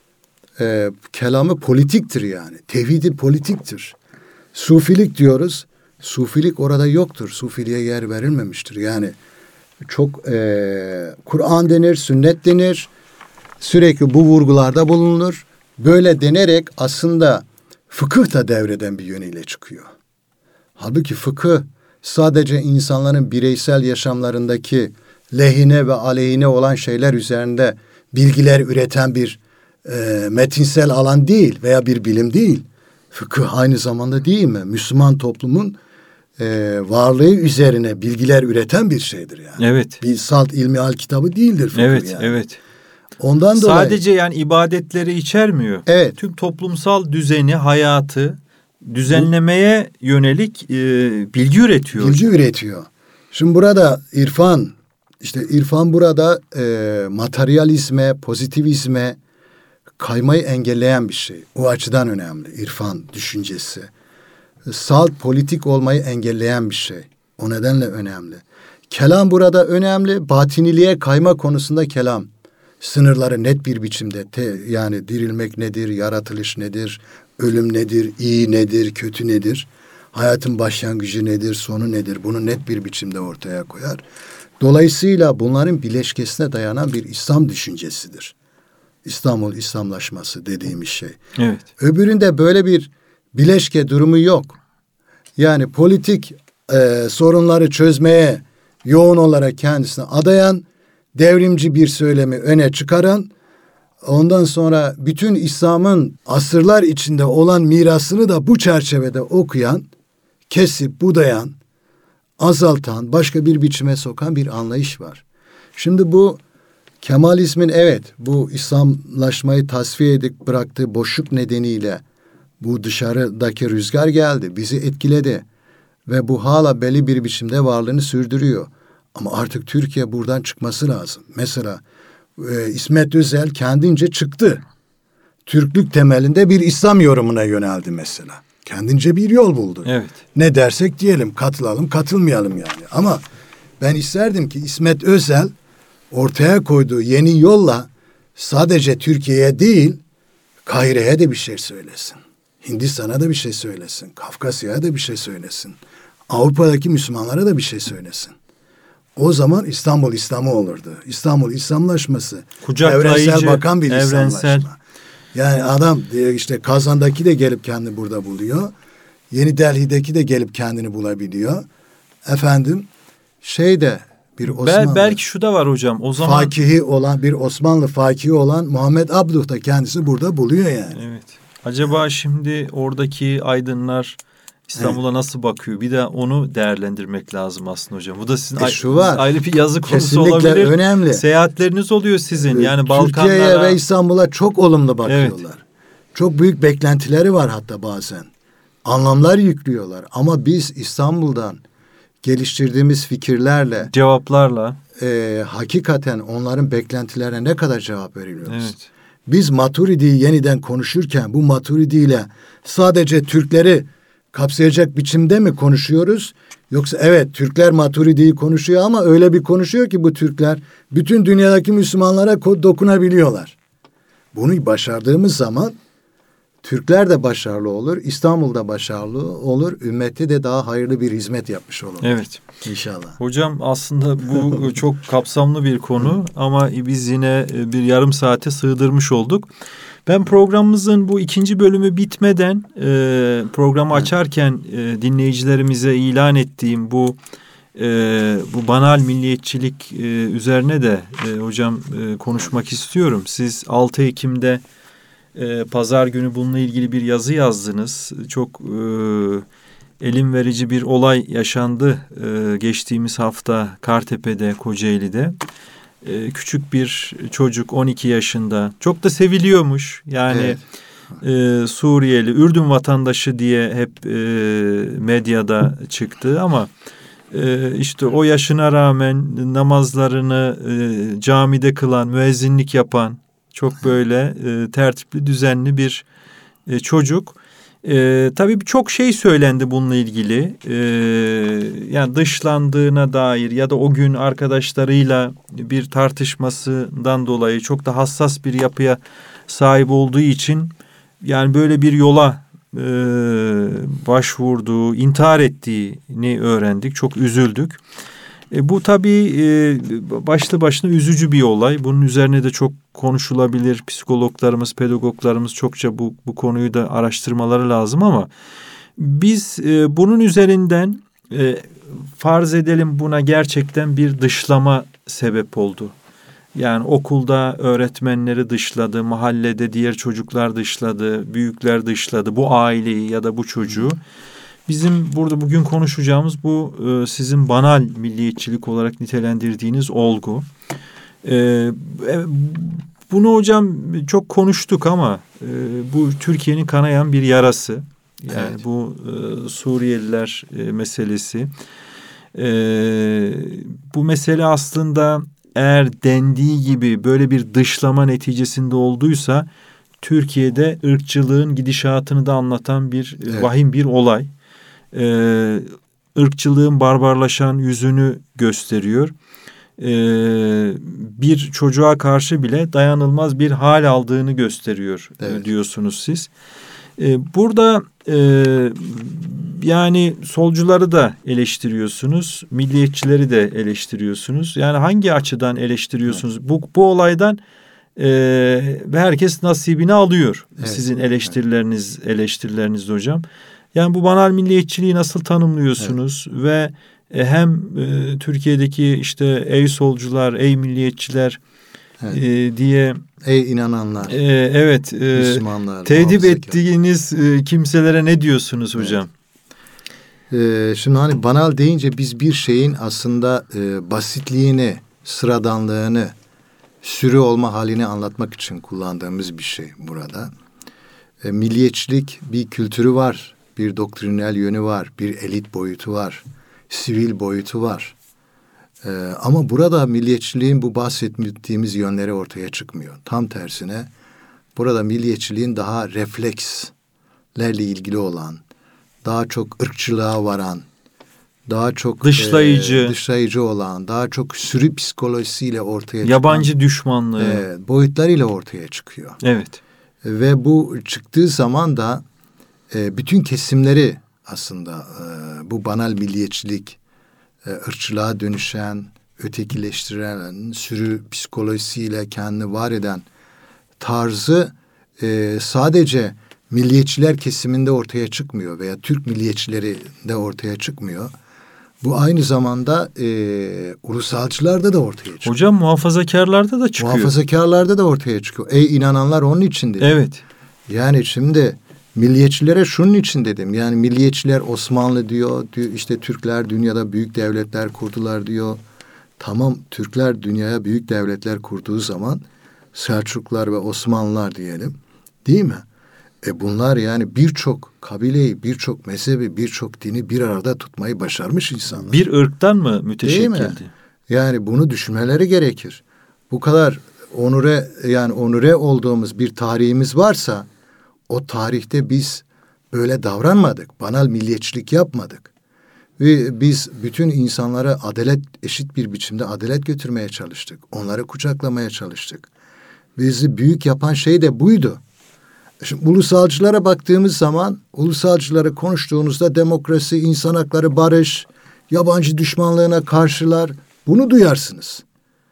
e, kelamı politiktir yani. Tevhidi politiktir. Sufilik diyoruz. Sufilik orada yoktur. Sufiliğe yer verilmemiştir. Yani çok e, Kur'an denir, sünnet denir. Sürekli bu vurgularda bulunur. Böyle denerek aslında fıkıh da devreden bir yönüyle çıkıyor. Halbuki fıkıh sadece insanların bireysel yaşamlarındaki lehine ve aleyhine olan şeyler üzerinde bilgiler üreten bir e, metinsel alan değil veya bir bilim değil. Fıkıh aynı zamanda değil mi? Müslüman toplumun e, varlığı üzerine bilgiler üreten bir şeydir yani. Evet. Bir salt ilmihal kitabı değildir fıkıh Evet, yani. evet. Ondan dolayı Sadece yani ibadetleri içermiyor. Evet. Tüm toplumsal düzeni, hayatı düzenlemeye yönelik e, bilgi üretiyor. bilgi üretiyor. Şimdi burada irfan, işte irfan burada e, materyalizme, pozitivizme kaymayı engelleyen bir şey. O açıdan önemli irfan düşüncesi. Salt politik olmayı engelleyen bir şey. O nedenle önemli. Kelam burada önemli. Batiniliğe kayma konusunda kelam sınırları net bir biçimde te, yani dirilmek nedir, yaratılış nedir, ölüm nedir, iyi nedir, kötü nedir, hayatın başlangıcı nedir, sonu nedir, bunu net bir biçimde ortaya koyar. Dolayısıyla bunların bileşkesine dayanan bir İslam düşüncesidir. İstanbul İslamlaşması dediğimiz şey. Evet. Öbüründe böyle bir bileşke durumu yok. Yani politik e, sorunları çözmeye yoğun olarak kendisine adayan, devrimci bir söylemi öne çıkaran, ondan sonra bütün İslam'ın asırlar içinde olan mirasını da bu çerçevede okuyan, kesip budayan, azaltan, başka bir biçime sokan bir anlayış var. Şimdi bu Kemalizmin evet bu İslamlaşmayı tasfiye edip bıraktığı boşluk nedeniyle bu dışarıdaki rüzgar geldi, bizi etkiledi ve bu hala belli bir biçimde varlığını sürdürüyor. Ama artık Türkiye buradan çıkması lazım. Mesela e, İsmet Özel kendince çıktı. Türklük temelinde bir İslam yorumuna yöneldi mesela. Kendince bir yol buldu. Evet. Ne dersek diyelim, katılalım, katılmayalım yani. Ama ben isterdim ki İsmet Özel ortaya koyduğu yeni yolla sadece Türkiye'ye değil, Kahire'ye de bir şey söylesin. Hindistan'a da bir şey söylesin. Kafkasya'ya da bir şey söylesin. Avrupa'daki Müslümanlara da bir şey söylesin. O zaman İstanbul İslamı olurdu. İstanbul İslamlaşması evrensel bakan bir evrensel. İslamlaşma. Yani adam işte Kazan'daki de gelip kendini burada buluyor. Yeni Delhi'deki de gelip kendini bulabiliyor. Efendim şeyde bir Osmanlı. Bel, belki şu da var hocam. O zaman fakihi olan bir Osmanlı fakihi olan Muhammed Abduh da kendisi burada buluyor yani. Evet. Acaba şimdi oradaki aydınlar İstanbul'a evet. nasıl bakıyor? Bir de onu değerlendirmek lazım aslında hocam. Bu da sizin e şu var. ayrı bir yazı konusu kesinlikle olabilir. Önemli. Seyahatleriniz oluyor sizin. Yani Balkanlara. Türkiye'ye ve İstanbul'a çok olumlu bakıyorlar. Evet. Çok büyük beklentileri var hatta bazen. Anlamlar yüklüyorlar. Ama biz İstanbul'dan geliştirdiğimiz fikirlerle, cevaplarla e, hakikaten onların beklentilerine ne kadar cevap veriyoruz? Evet. Biz Maturidi'yi yeniden konuşurken bu Maturidi ile sadece Türkleri kapsayacak biçimde mi konuşuyoruz? Yoksa evet Türkler Maturidi'yi konuşuyor ama öyle bir konuşuyor ki bu Türkler bütün dünyadaki Müslümanlara dokunabiliyorlar. Bunu başardığımız zaman Türkler de başarılı olur, İstanbul'da başarılı olur, ümmeti de daha hayırlı bir hizmet yapmış olur. Evet. İnşallah. Hocam aslında bu çok kapsamlı bir konu ama biz yine bir yarım saate sığdırmış olduk. Ben programımızın bu ikinci bölümü bitmeden e, programı açarken e, dinleyicilerimize ilan ettiğim bu e, bu banal milliyetçilik e, üzerine de e, hocam e, konuşmak istiyorum. Siz altı Ekim'de e, Pazar günü bununla ilgili bir yazı yazdınız. Çok e, elin verici bir olay yaşandı e, geçtiğimiz hafta Kartepe'de, Kocaeli'de. Ee, küçük bir çocuk on iki yaşında çok da seviliyormuş yani evet. e, Suriyeli Ürdün vatandaşı diye hep e, medyada çıktı ama e, işte o yaşına rağmen namazlarını e, camide kılan, müezzinlik yapan çok böyle e, tertipli düzenli bir e, çocuk. Ee, tabii çok şey söylendi bununla ilgili ee, yani dışlandığına dair ya da o gün arkadaşlarıyla bir tartışmasından dolayı çok da hassas bir yapıya sahip olduğu için yani böyle bir yola e, başvurduğu, intihar ettiğini öğrendik, çok üzüldük. E, bu tabii e, başlı başına üzücü bir olay. Bunun üzerine de çok konuşulabilir. Psikologlarımız, pedagoglarımız çokça bu, bu konuyu da araştırmaları lazım ama biz e, bunun üzerinden e, farz edelim buna gerçekten bir dışlama sebep oldu. Yani okulda öğretmenleri dışladı, mahallede diğer çocuklar dışladı, büyükler dışladı bu aileyi ya da bu çocuğu. Bizim burada bugün konuşacağımız bu e, sizin banal milliyetçilik olarak nitelendirdiğiniz olgu. E, bunu hocam çok konuştuk ama e, bu Türkiye'nin kanayan bir yarası. Yani evet. bu e, Suriyeliler e, meselesi. E, bu mesele aslında eğer dendiği gibi böyle bir dışlama neticesinde olduysa Türkiye'de ırkçılığın gidişatını da anlatan bir evet. vahim bir olay. Ee, ırkçılığın barbarlaşan yüzünü gösteriyor. Ee, bir çocuğa karşı bile dayanılmaz bir hal aldığını gösteriyor evet. diyorsunuz siz. Ee, burada e, yani solcuları da eleştiriyorsunuz, milliyetçileri de eleştiriyorsunuz. Yani hangi açıdan eleştiriyorsunuz? Evet. Bu bu olaydan e, ve herkes nasibini alıyor. Evet. Sizin eleştirileriniz evet. eleştirileriniz hocam. Yani bu banal milliyetçiliği nasıl tanımlıyorsunuz evet. ve e, hem e, Türkiye'deki işte ey solcular, ey milliyetçiler evet. e, diye ey inananlar, e, evet, e, Müslümanlar, tedip ettiğiniz e, kimselere ne diyorsunuz hocam? Evet. E, şimdi hani banal deyince biz bir şeyin aslında e, basitliğini, sıradanlığını, sürü olma halini anlatmak için kullandığımız bir şey burada. E, milliyetçilik bir kültürü var, bir doktrinal yönü var, bir elit boyutu var, sivil boyutu var. Ee, ama burada milliyetçiliğin bu bahsettiğimiz yönleri ortaya çıkmıyor. Tam tersine burada milliyetçiliğin daha reflekslerle ilgili olan, daha çok ırkçılığa varan, daha çok dışlayıcı, e, dışlayıcı olan, daha çok sürü psikolojisiyle ortaya çıkan, yabancı düşmanlığı e, boyutlarıyla ortaya çıkıyor. Evet. Ve bu çıktığı zaman da e, bütün kesimleri aslında e, bu banal milliyetçilik, e, ırkçılığa dönüşen, ötekileştiren, sürü psikolojisiyle kendini var eden tarzı e, sadece milliyetçiler kesiminde ortaya çıkmıyor veya Türk milliyetçileri de ortaya çıkmıyor. Bu aynı zamanda e, ulusalcılarda da ortaya çıkıyor. Hocam muhafazakarlarda da çıkıyor. Muhafazakarlarda da ortaya çıkıyor. Ey inananlar onun için dedim. Evet. Yani şimdi milliyetçilere şunun için dedim. Yani milliyetçiler Osmanlı diyor, işte Türkler dünyada büyük devletler kurdular diyor. Tamam, Türkler dünyaya büyük devletler kurduğu zaman Selçuklular ve Osmanlılar diyelim. Değil mi? E bunlar yani birçok kabileyi, birçok mezhebi, birçok dini bir arada tutmayı başarmış insanlar. Bir ırktan mı müteşekkildi? Yani bunu düşünmeleri gerekir. Bu kadar onure yani onure olduğumuz bir tarihimiz varsa o tarihte biz böyle davranmadık. Banal milliyetçilik yapmadık. Ve biz bütün insanlara adalet, eşit bir biçimde adalet götürmeye çalıştık. Onları kucaklamaya çalıştık. Bizi büyük yapan şey de buydu. Şimdi ulusalcılara baktığımız zaman, ulusalcılara konuştuğunuzda demokrasi, insan hakları, barış, yabancı düşmanlığına karşılar, bunu duyarsınız.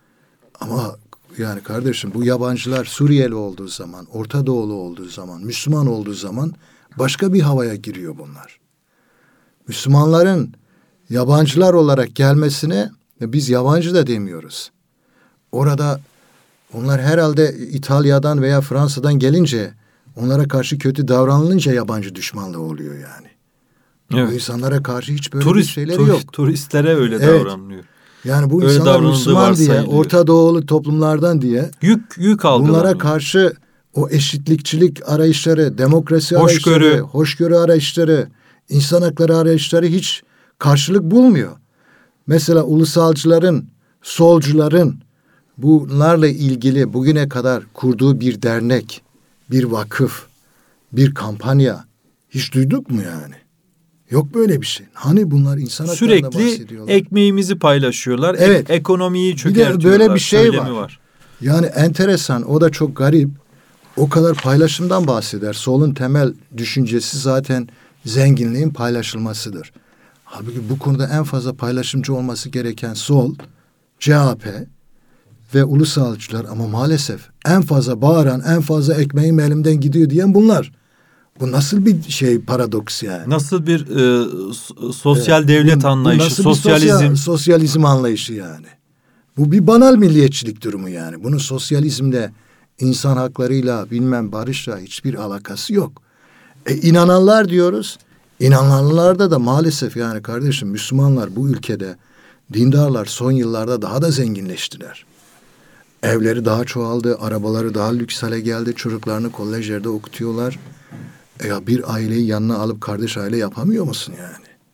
Ama yani kardeşim bu yabancılar Suriyeli olduğu zaman, Orta Doğulu olduğu zaman, Müslüman olduğu zaman başka bir havaya giriyor bunlar. Müslümanların yabancılar olarak gelmesine biz yabancı da demiyoruz. Orada onlar herhalde İtalya'dan veya Fransa'dan gelince onlara karşı kötü davranılınca yabancı düşmanlığı oluyor yani. Evet. Bu insanlara karşı hiç böyle Turist, bir şeyleri tur, yok. Turistlere öyle evet. davranılıyor. Yani bu öyle insanlar Müslüman diye, Orta Doğulu toplumlardan diye yük yük algılanıyor. Bunlara karşı o eşitlikçilik arayışları, demokrasi hoşgörü. arayışları, hoşgörü arayışları, insan hakları arayışları hiç karşılık bulmuyor. Mesela ulusalcıların, solcuların bunlarla ilgili bugüne kadar kurduğu bir dernek, bir vakıf, bir kampanya hiç duyduk mu yani? Yok böyle bir şey. Hani bunlar insan haklarına bahsediyorlar. Sürekli ekmeğimizi paylaşıyorlar. Evet. Ek- ekonomiyi çökertiyorlar. Bir de böyle bir şey var. var. Yani enteresan, o da çok garip. O kadar paylaşımdan bahseder. Solun temel düşüncesi zaten zenginliğin paylaşılmasıdır. Halbuki bu konuda en fazla paylaşımcı olması gereken sol, C H P ve ulusalcılar, ama maalesef en fazla bağıran, en fazla ekmeğim elimden gidiyor diyen bunlar. Bu nasıl bir şey, paradoks yani? Nasıl bir e, sosyal evet, devlet bu, anlayışı, bu nasıl sosyalizm? Bir sosyal, sosyalizm anlayışı yani. Bu bir banal milliyetçilik durumu yani. Bunun sosyalizmle, insan haklarıyla, bilmem barışla hiçbir alakası yok. E, inananlar diyoruz. İnananlarda da maalesef yani kardeşim, Müslümanlar bu ülkede, dindarlar son yıllarda daha da zenginleştiler. Evleri daha çoğaldı, arabaları daha lüks hale geldi, çocuklarını kolejlerde okutuyorlar. E ya bir aileyi yanına alıp kardeş aile yapamıyor musun yani?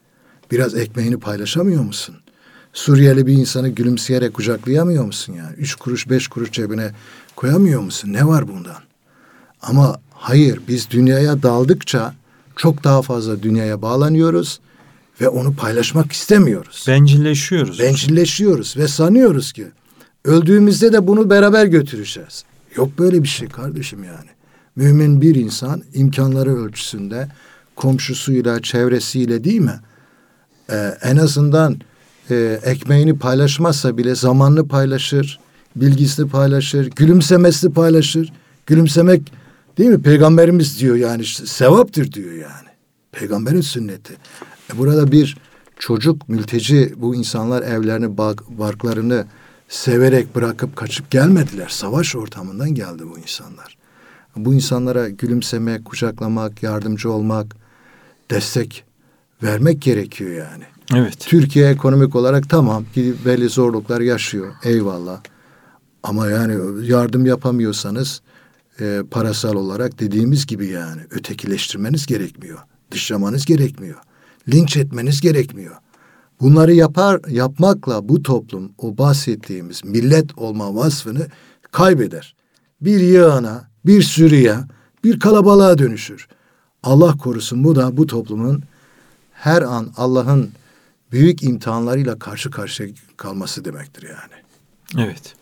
Biraz ekmeğini paylaşamıyor musun? Suriyeli bir insanı gülümseyerek kucaklayamıyor musun yani? Üç kuruş, beş kuruş cebine koyamıyor musun? Ne var bundan? Ama hayır, biz dünyaya daldıkça çok daha fazla dünyaya bağlanıyoruz ve onu paylaşmak istemiyoruz. Bencilleşiyoruz. Bencilleşiyoruz ve sanıyoruz ki öldüğümüzde de bunu beraber götüreceğiz. Yok böyle bir şey kardeşim yani. Mümin bir insan imkanları ölçüsünde komşusuyla, çevresiyle değil mi? Ee, en azından e, ekmeğini paylaşmazsa bile zamanını paylaşır, bilgisini paylaşır, gülümsemesini paylaşır. Gülümsemek değil mi? Peygamberimiz diyor yani işte, sevaptır diyor yani. Peygamberin sünneti. E, burada bir çocuk, mülteci, bu insanlar evlerini, barklarını severek bırakıp kaçıp gelmediler. Savaş ortamından geldi bu insanlar. Bu insanlara gülümsemek, kucaklamak, yardımcı olmak, destek vermek gerekiyor yani. Evet. Türkiye ekonomik olarak tamam, belli zorluklar yaşıyor. Eyvallah. Ama yani yardım yapamıyorsanız e, parasal olarak dediğimiz gibi yani ötekileştirmeniz gerekmiyor. Dışlamanız gerekmiyor. Linç etmeniz gerekmiyor. Bunları yapar yapmakla bu toplum o bahsettiğimiz millet olma vasfını kaybeder. Bir yığına, bir sürüye, bir kalabalığa dönüşür. Allah korusun, bu da bu toplumun her an Allah'ın büyük imtihanlarıyla karşı karşıya kalması demektir yani. Evet.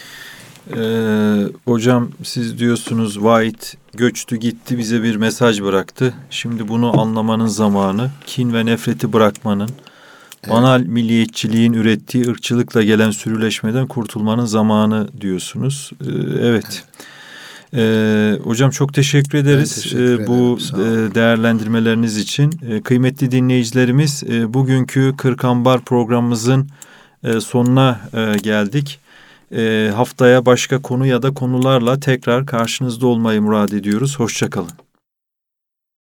Ee, hocam siz diyorsunuz vahit göçtü gitti, bize bir mesaj bıraktı. Şimdi bunu anlamanın zamanı, kin ve nefreti bırakmanın, evet, banal milliyetçiliğin ürettiği ırkçılıkla gelen sürüleşmeden kurtulmanın zamanı diyorsunuz. Ee, evet. evet. Ee, hocam çok teşekkür ederiz teşekkür ee, bu e, değerlendirmeleriniz için. Ee, kıymetli dinleyicilerimiz, e, bugünkü Kırk Ambar programımızın e, sonuna e, geldik. E, haftaya başka konu ya da konularla tekrar karşınızda olmayı murad ediyoruz. Hoşça kalın.